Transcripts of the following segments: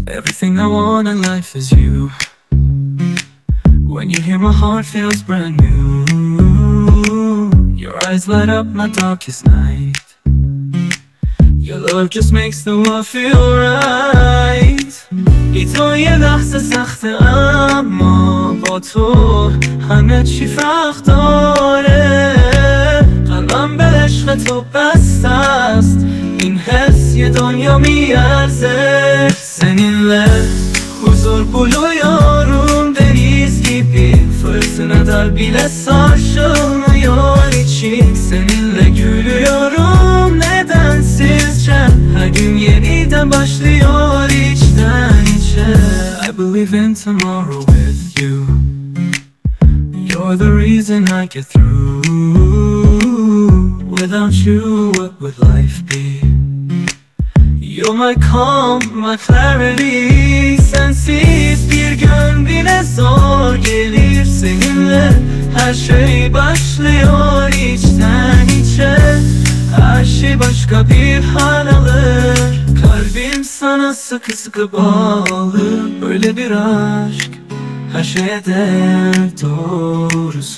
Everything I want in life is you. When you hear my heart feels brand new. Your eyes light up my darkest night. Your love just makes the world feel right. بی تو یه لحظه سخته اما با تو همه چی فرق داره. قلبم به عشق تو بسته است، این حس yı دنیا میارزه. Seninle huzur buluyorum deniz gibi. Fırtınalar bile sarsılmıyor içim. Seninle gülüyorum nedensizce. Her gün yeniden başlıyor içten içe. I believe in tomorrow with you. You're the reason I get through. Without you, what would life be? You're my calm, my clarity. Sensiz bir gün bile zor gelir. Seninle her şey başlıyor içten içe. Her şey başka bir hal alır. Kalbim sana sıkı sıkı bağlı. Böyle bir aşk her şeye değer doğrusu.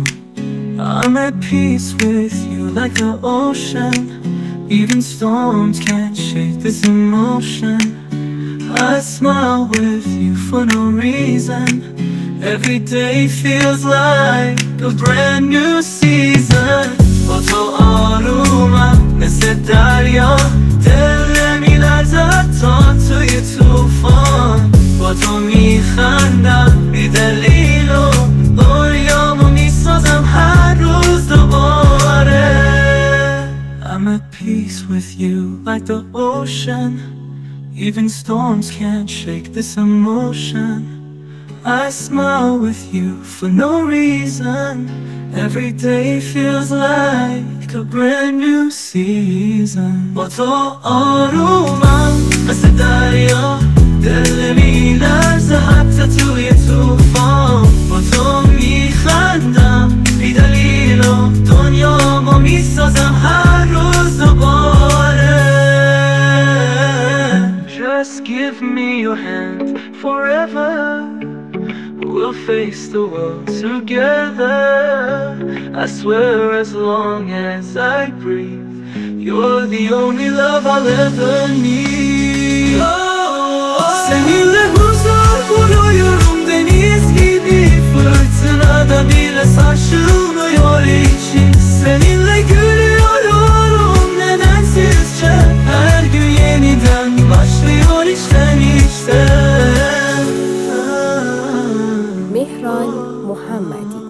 I'm at peace with you like the ocean. Even storms can't shake this emotion. I smile with you for no reason. Every day feels like a brand new season. با تو آرومم مثل دریا. دلم میلرزه حتی توی طوفان. با تو میخندم بی دلیل و دنیامو میسازم هر روز دوباره. I'm at peace with you like the ocean. Even storms can't shake this emotion. I smile with you for no reason. Every day feels like a brand new season. با تو آرومم مثل دریا. دل میلرزه حتی توی طوفان. با تو میخندم بی دلیل و دنیامو میسازم هر روز دوباره. Just give me your hand forever. We'll face the world together. I swear as long as I breathe, you're the only love I'll ever need. Seninle huzur buluyorum deniz gibi. Fırtınada bile sarsılmıyor içim. Seninle gülüyorum nedensizce. Her gün yeniden başlıyor içten içten. مهران محمدی